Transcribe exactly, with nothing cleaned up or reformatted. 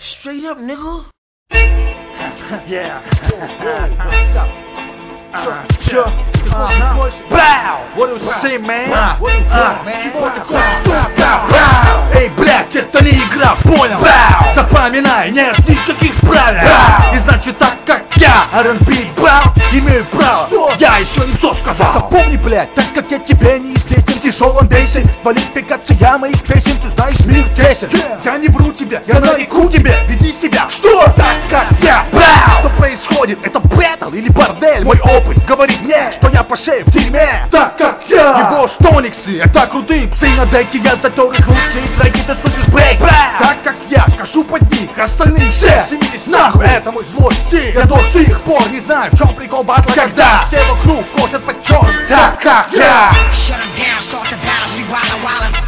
Straight up, nigga. Yeah. What's up? Uh, sure. Uh-huh. Bow! What do you say, man? What you Uh, man? чего ты хочешь? Бау! Эй, блядь, это не игра, понял? Бау! Запоминай, нет никаких правил. Бау! И значит так, как я, ар энд би бау, имею право. Что? Я еще не все сказал. Запомни, блядь, так как я тебе неизвестен в тяжелом бейсе. Квалификация моих песен, ты знаешь, мир тесен. Yeah. Я не вру тебе, я нареку тебе. Веди себя, что? Так как я. Бау! Что происходит? Это бэтл или бордель? Мой опыт говорит мне, что я по шее в дерьме. Так как я. Его штониксы, это крутые псы на деке, я за которых лучшие треки, ты слышишь брейк. Так как я кашу под них, остальные все семились нахуй. Это мой злой стиль, я до сих пор не знаю, в чем прикол батла, когда все вокруг косят под черным. Так как я. Shut 'em down, start the battles, we wildin', wildin'.